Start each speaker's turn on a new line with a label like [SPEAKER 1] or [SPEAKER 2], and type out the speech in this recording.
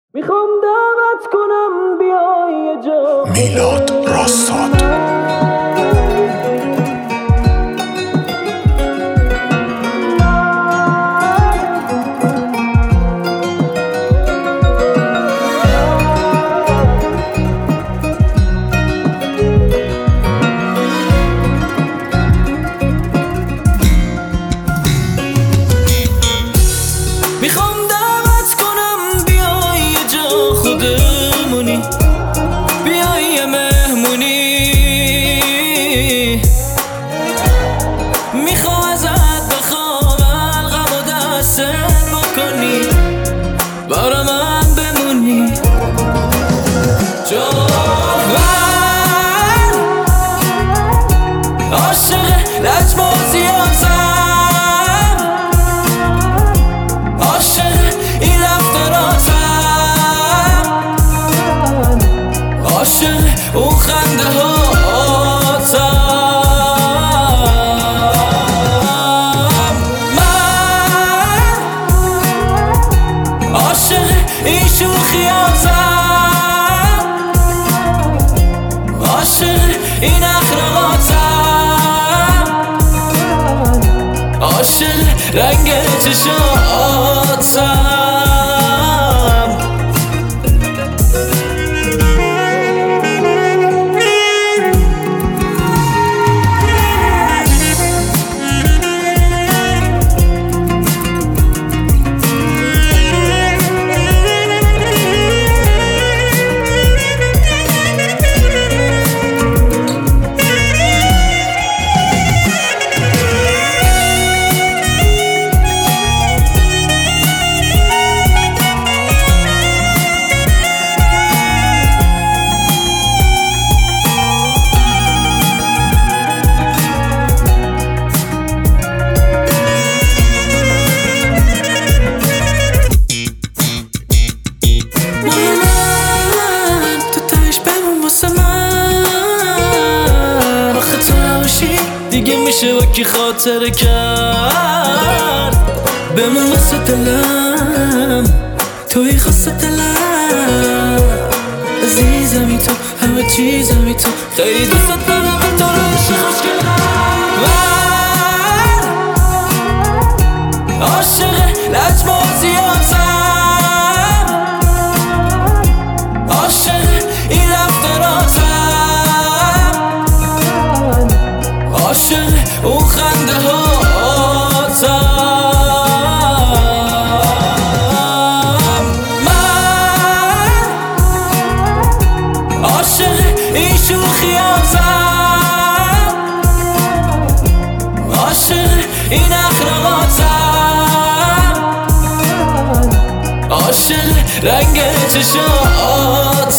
[SPEAKER 1] میخوام دعوت کنم بیای یه جا
[SPEAKER 2] میلاد راستاد.
[SPEAKER 1] میخوام دعوت کنم بیای یه جا خودمونی، بیای یه مهمونی. میخوام ازت بخوام القم و دستت بکنی، برا من بمونی. چون من عاشق لجبازی هستم، عاشق این رفتاراتم، عاشق اون خنده هاتم. من عاشق این شوخیاتم، عاشق این اخلاقاتم، عاشق رنگ چشاتم. دیگه میشه با کی خاطر کرد، بمون واسه دلم، توی خاصه دلم، عزیزمی تو، همه چیزمی تو، خیلی دوست دارم تو رو عشق خوشگلم. من عاشق لجبازیاتم، عاشق این رفتاراتم، عاشق اون خنده هاتم. من عاشق این شوخیاتم، عاشق این اخلاقاتم، عاشق رنگ چشاتم.